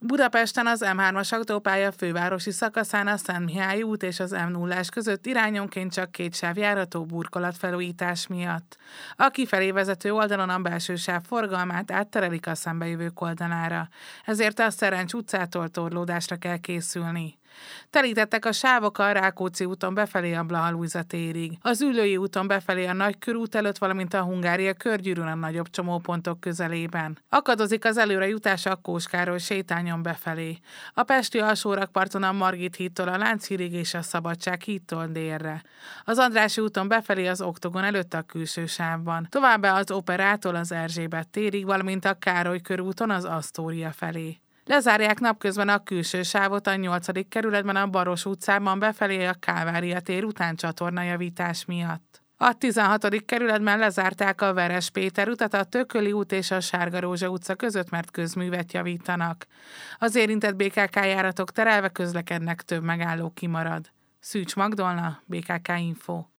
Budapesten az M3-as autópálya fővárosi szakaszán a Szent Mihály út és az M0-ás között irányonként csak két sáv járható burkolatfelújítás miatt. A kifelé vezető oldalon a belső sáv forgalmát átterelik a szembejövők oldalára, ezért a Szerencs utcától torlódásra kell készülni. Telítettek a sávok a Rákóczi úton befelé a Blaha Lujza térig, az Üllői úton befelé a Nagykörút előtt, valamint a Hungária körgyűrűn a nagyobb csomópontok közelében. Akadozik az előre jutás a Kós Károly sétányon befelé. A pesti alsórakparton a Margit hídtól a Lánchídig és a Szabadság hídtól délre. Az Andrássy úton befelé az Oktogon előtt a külső sávban. Továbbá az Operától az Erzsébet térig, valamint a Károly körúton az Asztória felé. Lezárják napközben a külső sávot a 8. kerületben a Baros utcában befelé a Kálvária tér után csatornajavítás miatt. A 16. kerületben lezárták a Veres Péter utat a Tököli út és a Sárga Rózsa utca között, mert közművet javítanak. Az érintett BKK járatok terelve közlekednek, több megálló kimarad. Szűcs Magdolna, BKK Info.